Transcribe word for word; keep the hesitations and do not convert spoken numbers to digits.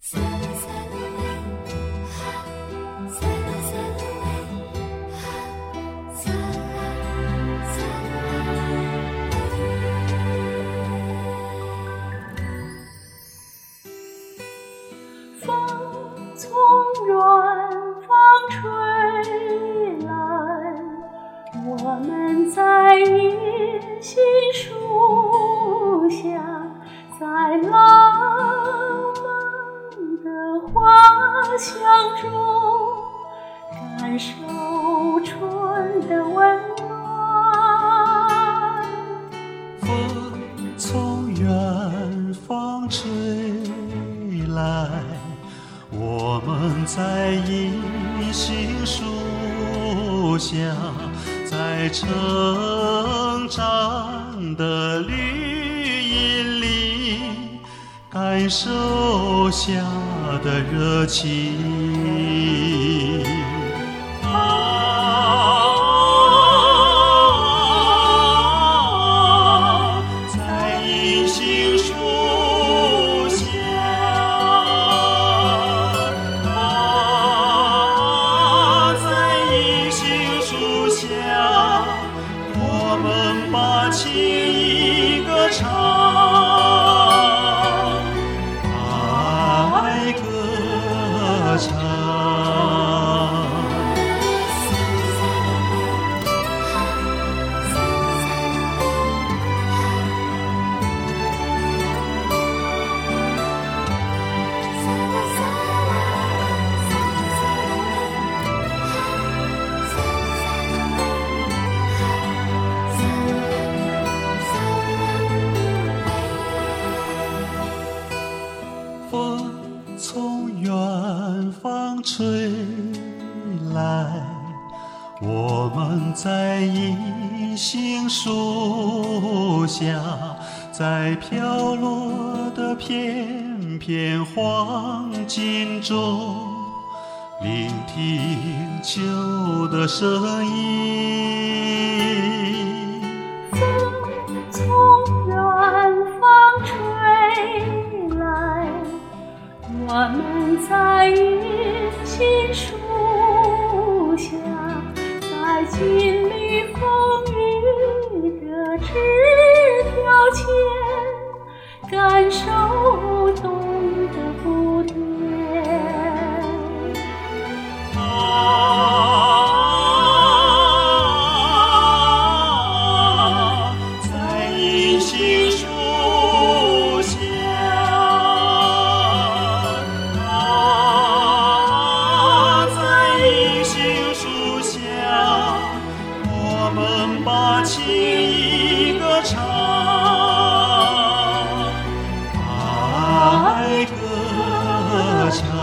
从远方吹来，我们在银杏树下，在浪漫的花香中，感受春的温暖。 风从远方吹来，我们在银杏树下，在成长的绿荫里，感受夏的热情。啊，在银杏树把情意歌唱，爱歌唱。风从远方吹来，我们在银杏树下，在飘落的片片黄金中，聆听秋的声音。 风从远方吹来，我们在银杏树下，在经历风雨的枝条前，感受冬的不变。 啊，在银杏树下，我们把情意歌唱，爱歌唱。